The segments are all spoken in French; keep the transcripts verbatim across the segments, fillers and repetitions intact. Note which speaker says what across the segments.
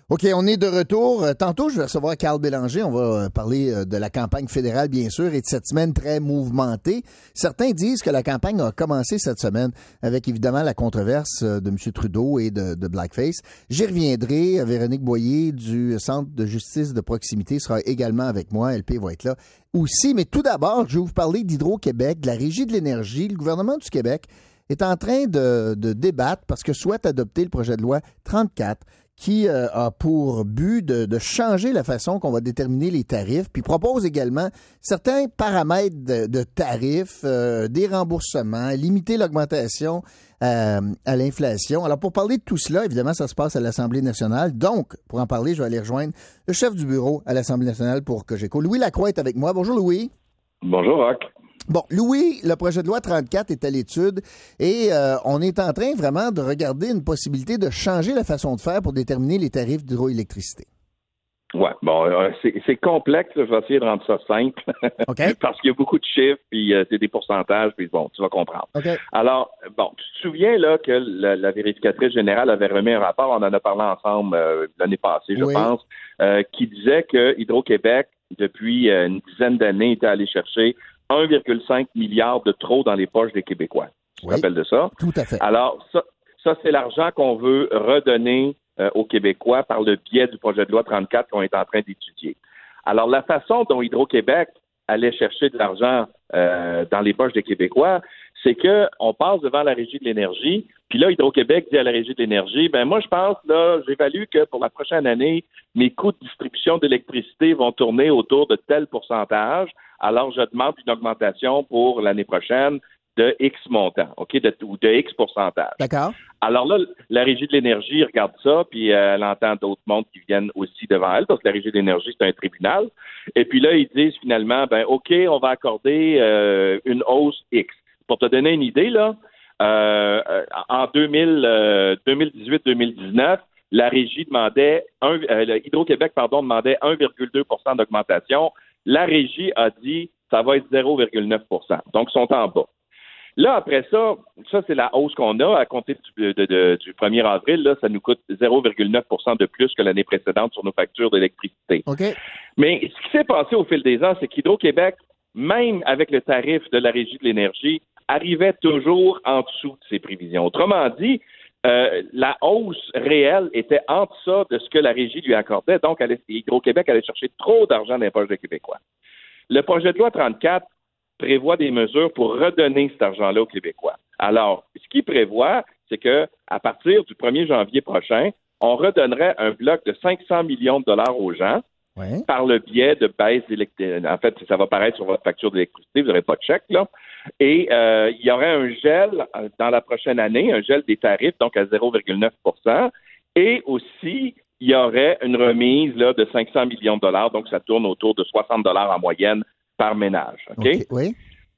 Speaker 1: OK, on est de retour. Euh, Tantôt, je vais recevoir Carl Bélanger. On va euh, parler euh, de la campagne fédérale, bien sûr, et de cette semaine très mouvementée. Certains disent que la campagne a commencé cette semaine avec, évidemment, la controverse euh, de M. Trudeau et de, de Blackface. J'y reviendrai. Véronique Boyer du Centre de justice de proximité sera également avec moi. L P va être là aussi. Mais tout d'abord, je vais vous parler d'Hydro-Québec, de la Régie de l'énergie. Le gouvernement du Québec est en train de, de débattre parce que souhaite adopter le projet de loi trente-quatre qui euh, a pour but de, de changer la façon qu'on va déterminer les tarifs, puis propose également certains paramètres de, de tarifs, euh, des remboursements, limiter l'augmentation euh, à l'inflation. Alors, pour parler de tout cela, évidemment, ça se passe à l'Assemblée nationale. Donc, pour en parler, je vais aller rejoindre le chef du bureau à l'Assemblée nationale pour Cogeco. Louis Lacroix est avec moi. Bonjour, Louis.
Speaker 2: Bonjour, Roch.
Speaker 1: Bon, Louis, le projet de loi trente-quatre est à l'étude et euh, on est en train vraiment de regarder une possibilité de changer la façon de faire pour déterminer les tarifs d'hydroélectricité.
Speaker 2: Ouais, bon, euh, c'est, c'est complexe, là, je vais essayer de rendre ça simple.
Speaker 1: Okay.
Speaker 2: Parce qu'il y a beaucoup de chiffres, puis euh, c'est des pourcentages, puis bon, tu vas comprendre.
Speaker 1: Okay.
Speaker 2: Alors, bon, tu te souviens là que la, la vérificatrice générale avait remis un rapport, on en a parlé ensemble euh, l'année passée, je
Speaker 1: oui. pense,
Speaker 2: euh, qui disait que Hydro-Québec, depuis euh, une dizaine d'années, était allé chercher un virgule cinq milliard de trop dans les poches des Québécois. Tu
Speaker 1: oui,
Speaker 2: te rappelles de ça?
Speaker 1: Tout à fait.
Speaker 2: Alors, ça, ça c'est l'argent qu'on veut redonner euh, aux Québécois par le biais du projet de loi trente-quatre qu'on est en train d'étudier. Alors, la façon dont Hydro-Québec allait chercher de l'argent euh, dans les poches des Québécois, c'est que on passe devant la Régie de l'énergie, puis là, Hydro-Québec dit à la Régie de l'énergie, ben moi, je pense, là, j'évalue que pour la prochaine année, mes coûts de distribution d'électricité vont tourner autour de tel pourcentage. Alors, je demande une augmentation pour l'année prochaine de X montant, OK, de, ou de X pourcentage.
Speaker 1: D'accord.
Speaker 2: Alors là, la Régie de l'énergie regarde ça, puis euh, elle entend d'autres mondes qui viennent aussi devant elle, parce que la Régie de l'énergie, c'est un tribunal. Et puis là, ils disent finalement, ben OK, on va accorder euh, une hausse X. Pour te donner une idée, là, euh, en deux mille, euh, deux mille dix-huit deux mille dix-neuf, la Régie demandait, un, euh, Hydro-Québec, pardon, demandait un virgule deux pour cent d'augmentation. La Régie a dit, ça va être zéro virgule neuf pour cent. Donc, ils sont en bas. Là, après ça, ça, c'est la hausse qu'on a à compter du, de, de, du premier avril. Là, ça nous coûte zéro virgule neuf pour cent de plus que l'année précédente sur nos factures d'électricité.
Speaker 1: Okay.
Speaker 2: Mais ce qui s'est passé au fil des ans, c'est qu'Hydro-Québec, même avec le tarif de la Régie de l'énergie, arrivait toujours en dessous de ses prévisions. Autrement dit, euh, la hausse réelle était en deçà de ce que la Régie lui accordait. Donc, elle, Hydro-Québec allait chercher trop d'argent dans les poches des Québécois. Le projet de loi trente-quatre prévoit des mesures pour redonner cet argent-là aux Québécois. Alors, ce qu'il prévoit, c'est que à partir du premier janvier prochain, on redonnerait un bloc de cinq cents millions de dollars aux gens
Speaker 1: ouais.
Speaker 2: par le biais de baisse d'électricité. En fait, ça va paraître sur votre facture d'électricité, vous n'aurez pas de chèque, là. Et euh, il y aurait un gel dans la prochaine année, un gel des tarifs, donc à zéro virgule neuf pour cent. Et aussi, il y aurait une remise là, de cinq cents millions de dollars, donc ça tourne autour de soixante dollars en moyenne par ménage. Okay?
Speaker 1: Okay, oui.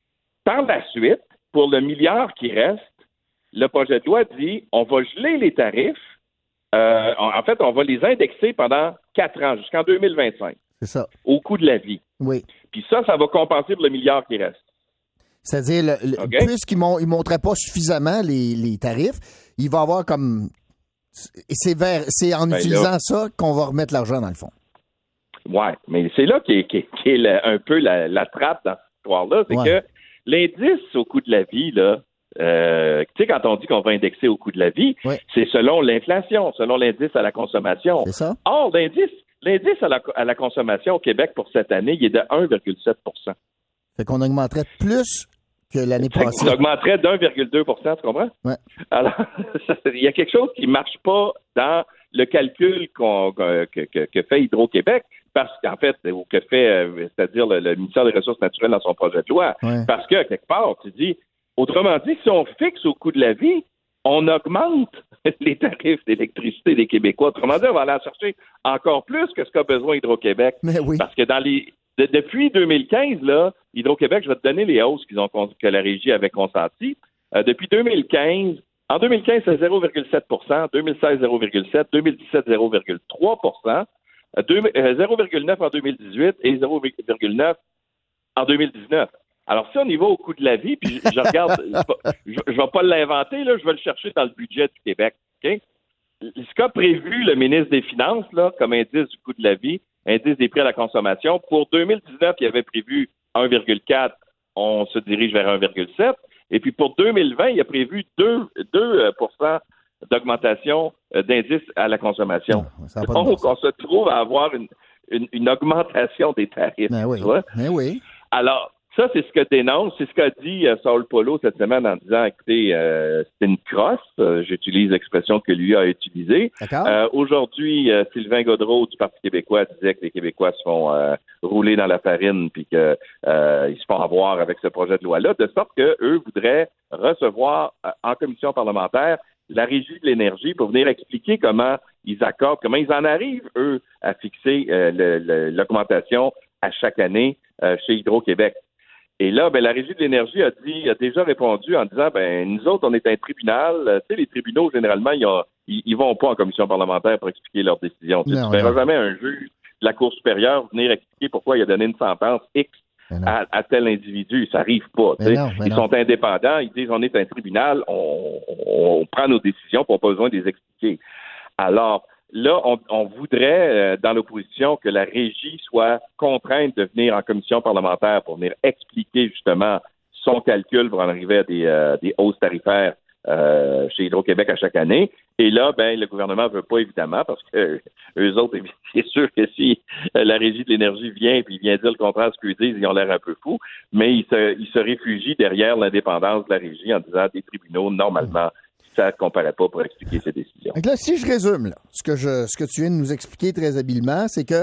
Speaker 2: Par la suite, pour le milliard qui reste, le projet de loi dit on va geler les tarifs. Euh, en fait, on va les indexer pendant quatre ans, jusqu'en deux mille vingt-cinq.
Speaker 1: C'est ça.
Speaker 2: Au coût de la vie.
Speaker 1: Oui.
Speaker 2: Puis ça, ça va compenser pour le milliard qui reste.
Speaker 1: C'est-à-dire, le, le, okay. puisqu'ils ne montraient pas suffisamment les, les tarifs, il va y avoir comme... C'est, vers, c'est en ben utilisant là, ça qu'on va remettre l'argent dans le fond.
Speaker 2: Oui, mais c'est là qu'est, qu'est, qu'est le, un peu la, la trappe dans cette histoire-là. C'est ouais. que l'indice au coût de la vie, là, euh, tu sais, quand on dit qu'on va indexer au coût de la vie, ouais. c'est selon l'inflation, selon l'indice à la consommation.
Speaker 1: C'est ça.
Speaker 2: Or, l'indice, l'indice à la, à la consommation au Québec pour cette année, il est de un virgule sept pour cent.
Speaker 1: Fait qu'on augmenterait plus que l'année passée.
Speaker 2: On augmenterait d'un virgule deux pour cent, tu comprends?
Speaker 1: Ouais.
Speaker 2: Alors, il y a quelque chose qui ne marche pas dans le calcul qu'on, que, que, que fait Hydro-Québec, parce qu'en fait, ou que fait, c'est-à-dire le, le ministère des Ressources naturelles dans son projet de loi,
Speaker 1: ouais.
Speaker 2: parce que, quelque part, tu dis, autrement dit, si on fixe au coût de la vie, on augmente les tarifs d'électricité des Québécois. Autrement dit, on va aller en chercher encore plus que ce qu'a besoin Hydro-Québec.
Speaker 1: Mais oui.
Speaker 2: Parce que dans les... De, depuis deux mille quinze, là, Hydro-Québec, je vais te donner les hausses qu'ils ont, que la Régie avait consenties. Euh, depuis deux mille quinze, en deux mille quinze, c'est zéro virgule sept pour cent, deux mille seize, zéro virgule sept pour cent, deux mille dix-sept, zéro virgule trois pour cent, zéro virgule neuf pour cent en deux mille dix-huit et zéro virgule neuf pour cent en deux mille dix-neuf. Alors, si on y va au coût de la vie, puis je, je regarde, je ne vais pas l'inventer, là, je vais le chercher dans le budget du Québec. OK? ce qu'a prévu le ministre des Finances, là, comme indice du coût de la vie, indice des prix à la consommation, pour deux mille dix-neuf, il avait prévu un virgule quatre, on se dirige vers un virgule sept. Et puis pour deux mille vingt, il a prévu deux pour cent d'augmentation d'indice à la consommation. Non, donc, on se trouve à avoir une, une, une augmentation des tarifs.
Speaker 1: Ben oui.
Speaker 2: Tu vois?
Speaker 1: Ben oui.
Speaker 2: Alors, ça, c'est ce que dénonce, c'est ce qu'a dit euh, Saul Polo cette semaine en disant, écoutez, euh, c'est une crosse, euh, j'utilise l'expression que lui a utilisée. Euh, aujourd'hui, euh, Sylvain Gaudreault du Parti québécois disait que les Québécois se font euh, rouler dans la farine puis qu'ils euh, se font avoir avec ce projet de loi-là, de sorte qu'eux voudraient recevoir euh, en commission parlementaire la Régie de l'énergie pour venir expliquer comment ils accordent, comment ils en arrivent, eux, à fixer euh, le, le, l'augmentation à chaque année euh, chez Hydro-Québec. Et là, ben, la Régie de l'énergie a dit, a déjà répondu en disant, ben, nous autres, on est un tribunal. Tu sais, les tribunaux, généralement, ils, ont, ils, ils vont pas en commission parlementaire pour expliquer leurs décisions. Tu ne verras jamais un juge de la Cour supérieure venir expliquer pourquoi il a donné une sentence X à, à tel individu. Ça arrive pas. Tu sais. Non, ils non. sont indépendants. Ils disent, on est un tribunal, on, on, on prend nos décisions, on n'a pas besoin de les expliquer. Alors, là, on, on voudrait, euh, dans l'opposition, que la régie soit contrainte de venir en commission parlementaire pour venir expliquer justement son calcul pour en arriver à des, euh, des hausses tarifaires euh, chez Hydro-Québec à chaque année. Et là, ben, le gouvernement veut pas, évidemment, parce que euh, eux autres, c'est sûr que si euh, la Régie de l'énergie vient et puis vient dire le contraire de ce qu'ils disent, ils ont l'air un peu fous, mais ils se, ils se réfugient derrière l'indépendance de la Régie en disant des tribunaux, normalement, ça ne comparait pas pour expliquer ces décisions.
Speaker 1: Donc là, si je résume, là, ce, que je, ce que tu viens de nous expliquer très habilement, c'est que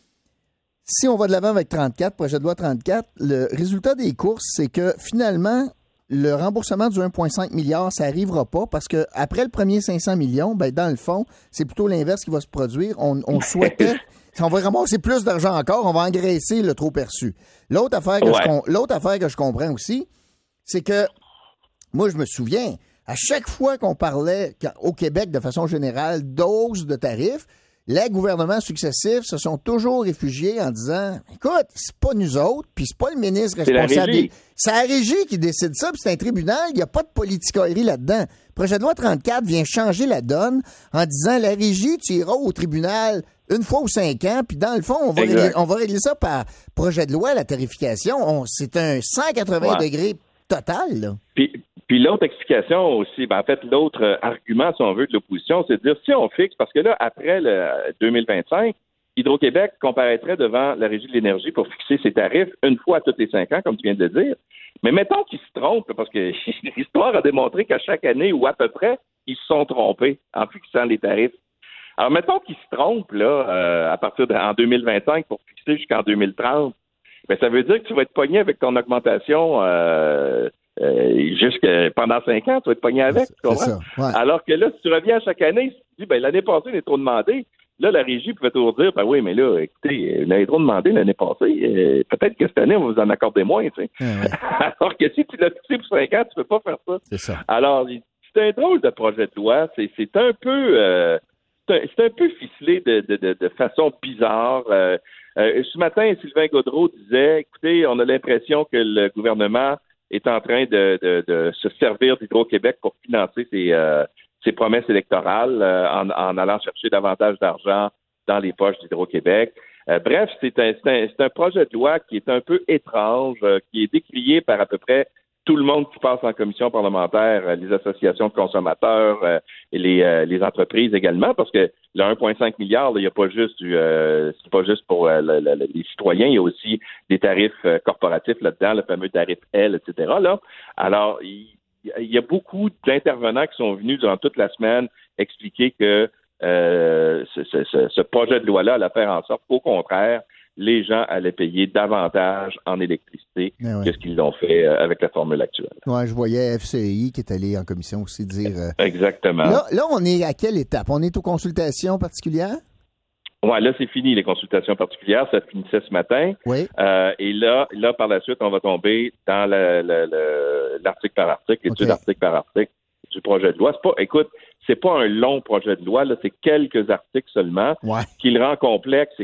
Speaker 1: si on va de l'avant avec trente-quatre, projet de loi trente-quatre, le résultat des courses, c'est que finalement, le remboursement du un virgule cinq milliard, ça n'arrivera pas parce que après le premier cinq cents millions, ben, dans le fond, c'est plutôt l'inverse qui va se produire. On, on souhaitait, on va ramasser plus d'argent encore, on va engraisser le trop perçu. L'autre affaire que, ouais. je, l'autre affaire que je comprends aussi, c'est que moi, je me souviens, à chaque fois qu'on parlait au Québec, de façon générale, d'hausse de tarifs, les gouvernements successifs se sont toujours réfugiés en disant « Écoute, c'est pas nous autres, puis c'est pas le ministre responsable. C'est la régie qui décide ça, puis c'est un tribunal, il n'y a pas de politicoerie là-dedans. » Le projet de loi trente-quatre vient changer la donne en disant « La régie, tu iras au tribunal une fois ou cinq ans, puis dans le fond, on va, régler, on va régler ça par projet de loi, la tarification. On, c'est un cent quatre-vingts ouais. degrés total, là. »
Speaker 2: Puis, puis l'autre explication aussi, ben en fait, l'autre euh, argument, si on veut, de l'opposition, c'est de dire, si on fixe, parce que là, après le deux mille vingt-cinq, Hydro-Québec comparaîtrait devant la Régie de l'énergie pour fixer ses tarifs une fois tous les cinq ans, comme tu viens de le dire. Mais mettons qu'ils se trompent, parce que l'histoire a démontré qu'à chaque année, ou à peu près, ils se sont trompés en fixant les tarifs. Alors, mettons qu'ils se trompent, là, euh, à partir de en deux mille vingt-cinq pour fixer jusqu'en deux mille trente, ben ça veut dire que tu vas être pogné avec ton augmentation euh, Euh, jusque pendant cinq ans, tu vas être pogné avec, tu comprends? Ça, ouais. Alors que là, si tu reviens à chaque année, si tu dis, ben, l'année passée, il est trop demandé, là, la régie pouvait toujours dire, ben oui, mais là, écoutez, il est trop demandé l'année passée, euh, peut-être que cette année, on va vous en accorder moins, tu sais. Ouais, ouais. Alors que si tu l'as fixé pour cinq ans, tu peux pas faire ça.
Speaker 1: C'est ça.
Speaker 2: Alors, c'est un drôle de projet de loi, c'est, c'est un peu, euh, c'est, un, c'est un peu ficelé de, de, de, de façon bizarre. Euh, euh, ce matin, Sylvain Gaudreault disait, écoutez, on a l'impression que le gouvernement est en train de, de, de se servir d'Hydro-Québec pour financer ses, euh, ses promesses électorales euh, en, en allant chercher davantage d'argent dans les poches d'Hydro-Québec. Euh, bref, c'est un, c'est, un, c'est un projet de loi qui est un peu étrange, euh, qui est décrié par à peu près tout le monde qui passe en commission parlementaire, euh, les associations de consommateurs euh, et les, euh, les entreprises également, parce que le un virgule cinq milliard, il n'y a pas juste du, euh, c'est pas juste pour euh, le, le, les citoyens, il y a aussi des tarifs euh, corporatifs là-dedans, le fameux tarif L, et cetera. Là, alors il, il y a beaucoup d'intervenants qui sont venus durant toute la semaine expliquer que euh, ce, ce, ce projet de loi-là allait faire en sorte qu'au contraire, les gens allaient payer davantage en électricité ouais. que ce qu'ils l'ont fait euh, avec la formule actuelle.
Speaker 1: Oui, je voyais F C I qui est allé en commission aussi dire... Euh,
Speaker 2: Exactement.
Speaker 1: Là, là, on est à quelle étape? On est aux consultations particulières?
Speaker 2: Oui, là, c'est fini, les consultations particulières. Ça finissait ce matin.
Speaker 1: Oui.
Speaker 2: Euh, et là, là, par la suite, on va tomber dans le, le, le, l'article par article, l'étude okay. article par article du projet de loi. C'est pas, écoute, c'est pas un long projet de loi, là, c'est quelques articles seulement.
Speaker 1: Ouais.
Speaker 2: Ce qui le rend complexe, c'est que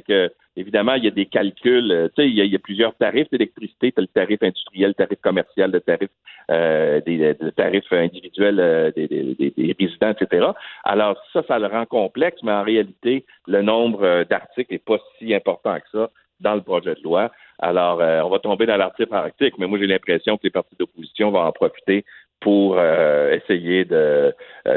Speaker 2: évidemment, il y a des calculs. Euh, tu sais, il y, a, il y a plusieurs tarifs d'électricité. Tu as le tarif industriel, le tarif commercial, le tarif euh, des, des tarifs individuels euh, des, des, des, des résidents, et cetera. Alors, ça, ça le rend complexe, mais en réalité, le nombre d'articles n'est pas si important que ça dans le projet de loi. Alors, euh, on va tomber dans l'article par article, mais moi, j'ai l'impression que les partis d'opposition vont en profiter pour euh, essayer de,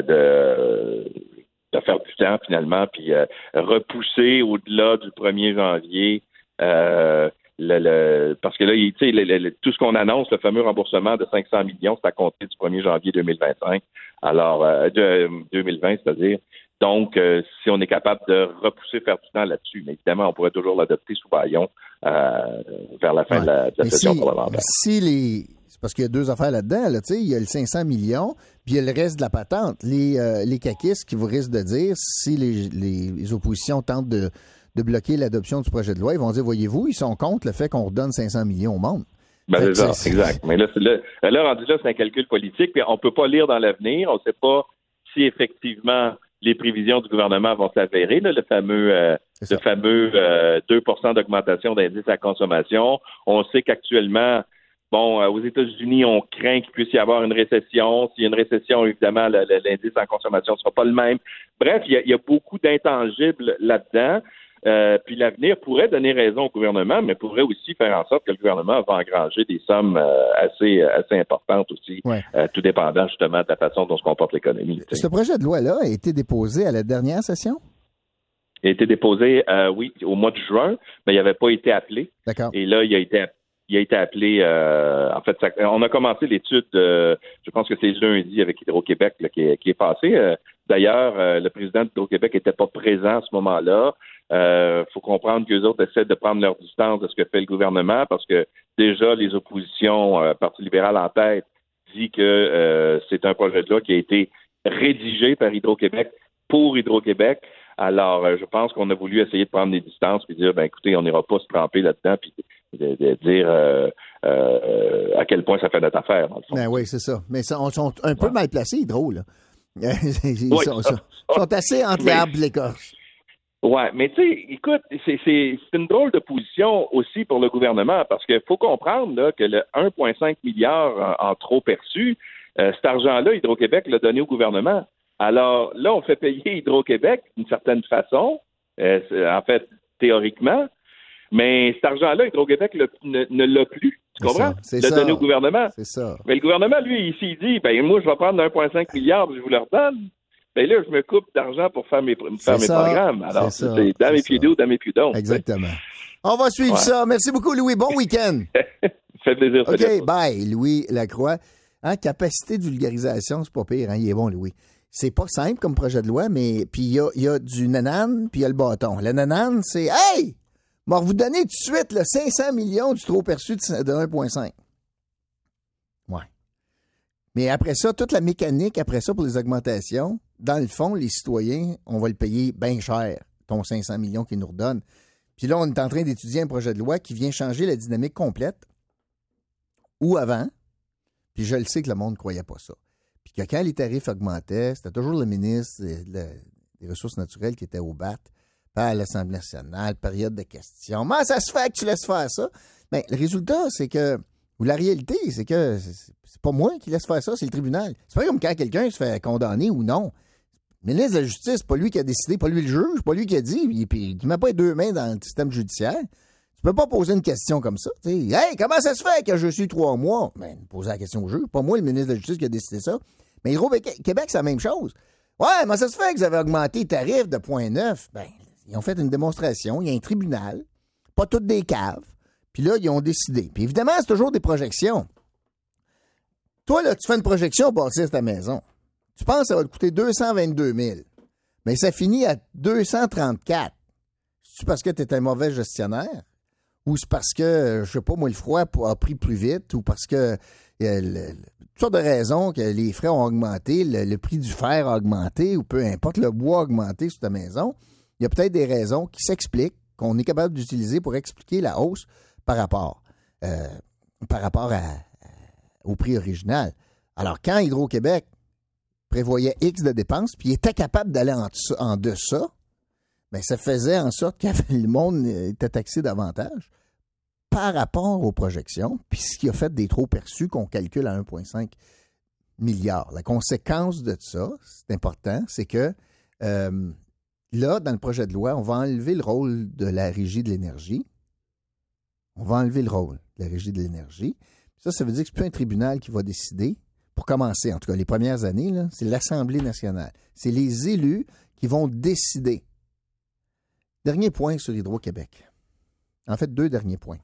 Speaker 2: de, de faire du temps, finalement, puis euh, repousser au-delà du premier janvier euh, le, le parce que là, tu sais, le, le, tout ce qu'on annonce, le fameux remboursement de cinq cents millions, c'est à compter du premier janvier deux mille vingt-cinq. Alors, euh, de deux mille vingt, c'est-à-dire. Donc, euh, si on est capable de repousser, faire du temps là-dessus, mais évidemment, on pourrait toujours l'adopter sous bâillon euh, vers la fin ouais. de la, de la session
Speaker 1: si,
Speaker 2: parlementaire.
Speaker 1: Si les... C'est parce qu'il y a deux affaires là-dedans. Là, il y a le cinq cents millions, puis il y a le reste de la patente. Les, euh, les caquistes qui vous risquent de dire, si les, les, les oppositions tentent de, de bloquer l'adoption du projet de loi, ils vont dire, voyez-vous, ils sont contre le fait qu'on redonne cinq cents millions au monde.
Speaker 2: Ben, c'est ça, c'est... exact. Mais là, c'est là, là, rendu là, c'est un calcul politique, puis on ne peut pas lire dans l'avenir. On ne sait pas si effectivement les prévisions du gouvernement vont s'avérer, là, le fameux, euh, le fameux euh, deux pour cent d'augmentation d'indice à la consommation. On sait qu'actuellement, bon, euh, aux États-Unis, on craint qu'il puisse y avoir une récession. S'il y a une récession, évidemment, le, le, l'indice en consommation ne sera pas le même. Bref, il y a, il y a beaucoup d'intangibles là-dedans. Euh, puis l'avenir pourrait donner raison au gouvernement, mais pourrait aussi faire en sorte que le gouvernement va engranger des sommes euh, assez, assez importantes aussi, ouais. euh, tout dépendant justement de la façon dont se comporte l'économie.
Speaker 1: Ce t'sais. projet de loi-là a été déposé à la dernière session?
Speaker 2: Il a été déposé, euh, oui, au mois de juin, mais il n'avait pas été appelé.
Speaker 1: D'accord.
Speaker 2: Et là, il a été Il a été appelé, euh, en fait, ça, on a commencé l'étude, euh, je pense que c'est lundi avec Hydro-Québec là, qui, est, qui est passé. Euh, d'ailleurs, euh, le président d'Hydro-Québec n'était pas présent à ce moment-là. Il euh, faut comprendre qu'eux autres essaient de prendre leur distance de ce que fait le gouvernement parce que déjà, les oppositions, euh, Parti libéral en tête, dit que euh, c'est un projet de loi qui a été rédigé par Hydro-Québec pour Hydro-Québec. Alors, euh, je pense qu'on a voulu essayer de prendre des distances puis dire, ben écoutez, on n'ira pas se tremper là-dedans puis de, de dire euh, euh, à quel point ça fait notre affaire, dans le fond.
Speaker 1: Ben oui, c'est ça. Mais ils sont un peu ouais. mal placés, Hydro, là. Ils,
Speaker 2: oui,
Speaker 1: sont, sont, sont assez entre l'arbre et l'écorce.
Speaker 2: Oui, mais tu sais, écoute, c'est, c'est, c'est une drôle de position aussi pour le gouvernement parce qu'il faut comprendre là, que le un virgule cinq milliard en, en trop perçu, euh, cet argent-là, Hydro-Québec l'a donné au gouvernement. Alors là, on fait payer Hydro-Québec d'une certaine façon, euh, en fait, théoriquement, mais cet argent-là, Hydro-Québec le, ne, ne l'a plus. Tu comprends?
Speaker 1: C'est
Speaker 2: l'a
Speaker 1: ça.
Speaker 2: donné au gouvernement.
Speaker 1: C'est ça.
Speaker 2: Mais le gouvernement, lui, ici, il dit, ben moi, je vais prendre un virgule cinq milliard et je vous le redonne. Ben là, je me coupe d'argent pour faire mes, faire mes programmes. Alors, c'est, c'est, c'est dans mes pieds d'eau, dans mes pieds d'eau.
Speaker 1: Exactement. On va suivre ouais. ça. Merci beaucoup, Louis. Bon week-end.
Speaker 2: Ça fait plaisir.
Speaker 1: OK, bye. Louis Lacroix. Hein, capacité de vulgarisation, c'est pas pire. Hein? Il est bon, Louis. C'est pas simple comme projet de loi, mais puis il y a, y a du nanane, puis il y a le bâton. Le nanane, c'est « Hey! Moi, vous donner tout de suite le cinq cents millions du trop perçu de un virgule cinq. Ouais. Mais après ça, toute la mécanique, après ça, pour les augmentations, dans le fond, les citoyens, on va le payer bien cher, ton cinq cents millions qu'ils nous redonnent. Puis là, on est en train d'étudier un projet de loi qui vient changer la dynamique complète. Ou avant, puis je le sais que le monde ne croyait pas ça. Puis que quand les tarifs augmentaient, c'était toujours le ministre des Ressources naturelles qui était au bat. À l'Assemblée nationale, période de questions. Comment ça se fait que tu laisses faire ça? Bien, le résultat, c'est que, ou la réalité, c'est que c'est, c'est pas moi qui laisse faire ça, c'est le tribunal. C'est pas comme quand quelqu'un se fait condamner ou non. Mais le ministre de la Justice, c'est pas lui qui a décidé, pas lui le juge, pas lui qui a dit, puis, puis tu mets pas les deux mains dans le système judiciaire. Tu peux pas poser une question comme ça. T'sais. Hey, comment ça se fait que je suis trois mois? Ben, poser la question au juge. Pas moi, le ministre de la Justice, qui a décidé ça. Mais Hydro-Québec, c'est la même chose. Ouais, mais ça se fait que vous avez augmenté les tarifs de zéro virgule neuf. Ben, ils ont fait une démonstration, il y a un tribunal, pas toutes des caves, puis là, ils ont décidé. Puis évidemment, c'est toujours des projections. Toi, là, tu fais une projection pour bâtir ta maison. Tu penses que ça va te coûter deux cent vingt-deux mille, mais ça finit à deux cent trente-quatre. C'est-tu parce que tu es un mauvais gestionnaire? Ou c'est parce que, je sais pas, moi, le froid a pris plus vite, ou parce que, euh, le, toutes sortes de raisons que les frais ont augmenté, le, le prix du fer a augmenté, ou peu importe, le bois a augmenté sur ta maison. Il y a peut-être des raisons qui s'expliquent, qu'on est capable d'utiliser pour expliquer la hausse par rapport, euh, par rapport à, à, au prix original. Alors, quand Hydro-Québec prévoyait X de dépenses, puis il était capable d'aller en, en deçà, bien, ça faisait en sorte que le monde était taxé davantage par rapport aux projections, puis ce qui a fait des trop perçus qu'on calcule à un virgule cinq milliard. La conséquence de ça, c'est important, c'est que euh, là, dans le projet de loi, on va enlever le rôle de la Régie de l'énergie. On va enlever le rôle de la Régie de l'énergie. Ça, ça veut dire que c'est plus un tribunal qui va décider. Pour commencer, en tout cas, les premières années, là, c'est l'Assemblée nationale. C'est les élus qui vont décider. Dernier point sur Hydro-Québec. En fait, deux derniers points.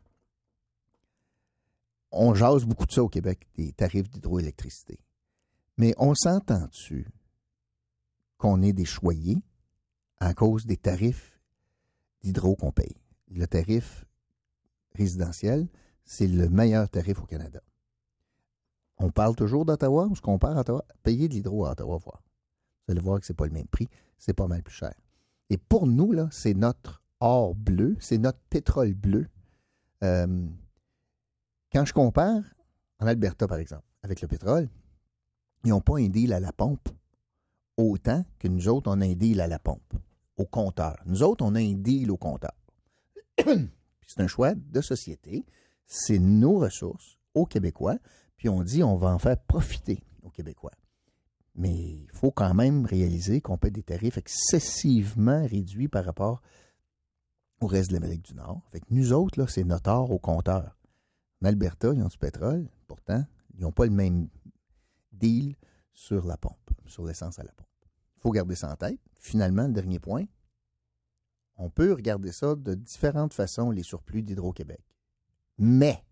Speaker 1: On jase beaucoup de ça au Québec, des tarifs d'hydroélectricité. Mais on s'entend-tu qu'on est des choyés à cause des tarifs d'hydro qu'on paye? Le tarif résidentiel, c'est le meilleur tarif au Canada. On parle toujours d'Ottawa, on se compare à Ottawa. Payer de l'hydro à Ottawa, voir. Vous allez voir que ce n'est pas le même prix, c'est pas mal plus cher. Et pour nous, là, c'est notre or bleu, c'est notre pétrole bleu. Euh, quand je compare en Alberta, par exemple, avec le pétrole, ils n'ont pas un deal à la pompe autant que nous autres, on a un deal à la pompe, au compteur. Nous autres, on a un deal au compteur. C'est un choix de société. C'est nos ressources aux Québécois. Puis on dit on va en faire profiter aux Québécois. Mais il faut quand même réaliser qu'on paie des tarifs excessivement réduits par rapport au reste de l'Amérique du Nord. Fait que nous autres, là, c'est notre or au compteur. En Alberta, ils ont du pétrole. Pourtant, ils n'ont pas le même deal sur la pompe, sur l'essence à la pompe. Il faut garder ça en tête. Finalement, le dernier point, on peut regarder ça de différentes façons, les surplus d'Hydro-Québec. Mais,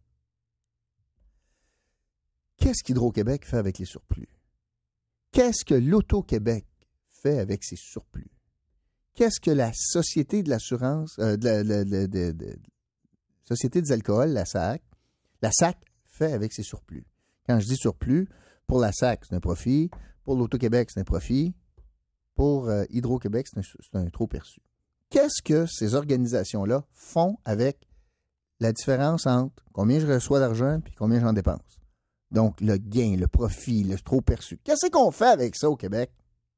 Speaker 1: qu'est-ce qu'Hydro-Québec fait avec les surplus? Qu'est-ce que l'Auto-Québec fait avec ses surplus? Qu'est-ce que la Société de l'assurance, euh, de la, de, de, de, de, Société des alcools, la S A C, la S A C fait avec ses surplus? Quand je dis surplus, pour la S A C, c'est un profit. Pour l'Auto-Québec, c'est un profit. Pour euh, Hydro-Québec, c'est un, c'est un trop perçu. Qu'est-ce que ces organisations-là font avec la différence entre combien je reçois d'argent et combien j'en dépense? Donc, le gain, le profit, le trop perçu. Qu'est-ce qu'on fait avec ça au Québec?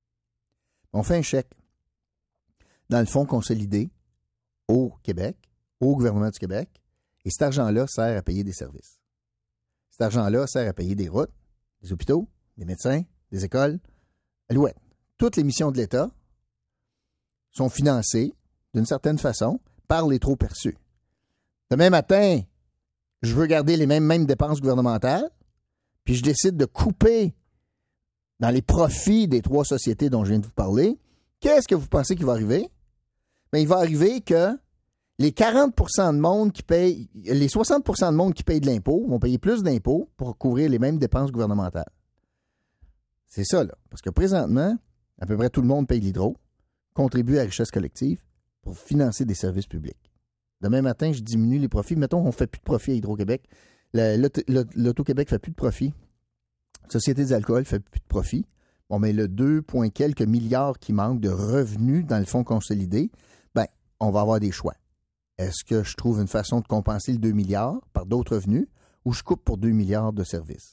Speaker 1: On fait un chèque dans le fonds consolidé au Québec, au gouvernement du Québec, et cet argent-là sert à payer des services. Cet argent-là sert à payer des routes, des hôpitaux, des médecins, des écoles. Alouette. Toutes les missions de l'État sont financées d'une certaine façon par les trop perçus. Demain matin, je veux garder les mêmes, mêmes dépenses gouvernementales, puis je décide de couper dans les profits des trois sociétés dont je viens de vous parler. Qu'est-ce que vous pensez qu'il va arriver? Bien, il va arriver que les quarante pour cent de monde qui payent, les soixante pour cent de monde qui payent de l'impôt vont payer plus d'impôts pour couvrir les mêmes dépenses gouvernementales. C'est ça, là. Parce que présentement, à peu près tout le monde paye l'hydro, contribue à la richesse collective pour financer des services publics. Demain matin, je diminue les profits. Mettons qu'on ne fait plus de profit à Hydro-Québec. L'Auto-Québec ne fait plus de profit. La Société des alcools ne fait plus de profit. Bon, mais le deux point quelques milliards qui manquent de revenus dans le fonds consolidé, bien, on va avoir des choix. Est-ce que je trouve une façon de compenser le deux milliards par d'autres revenus ou je coupe pour deux milliards de services?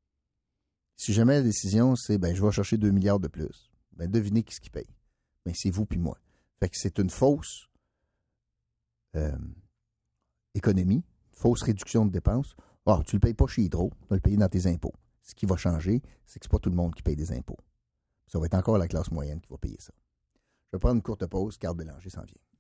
Speaker 1: Si jamais la décision, c'est ben, je vais chercher deux milliards de plus, ben, devinez qui ce qui paye. Ben, c'est vous puis moi. Fait que c'est une fausse euh, économie, fausse réduction de dépenses. Oh, tu ne le payes pas chez Hydro, tu vas le payer dans tes impôts. Ce qui va changer, c'est que ce n'est pas tout le monde qui paye des impôts. Ça va être encore la classe moyenne qui va payer ça. Je vais prendre une courte pause, Carl Bélanger s'en vient.